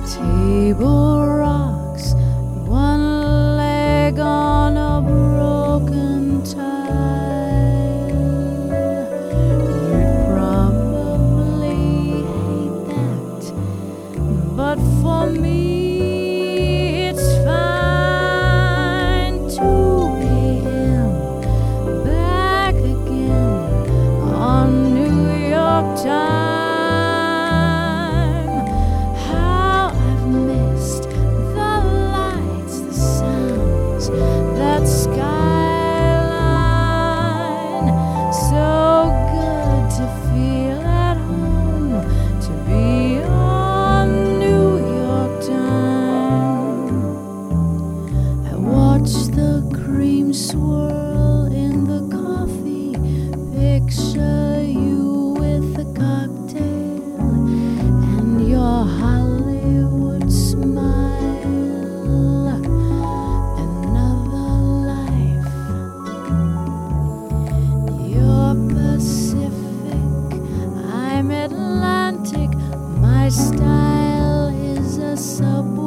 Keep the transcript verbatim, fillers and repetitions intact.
Table rocks, one leg on a broken tile. You'd probably hate that, but for me it's fine. two a m back again on New York time. That skyline, so good to feel at home, to be on New York time. I watch the cream swirl in the coffee, picture you with a cocktail and your Hollywood smile. I'm Atlantic, my style is a subway.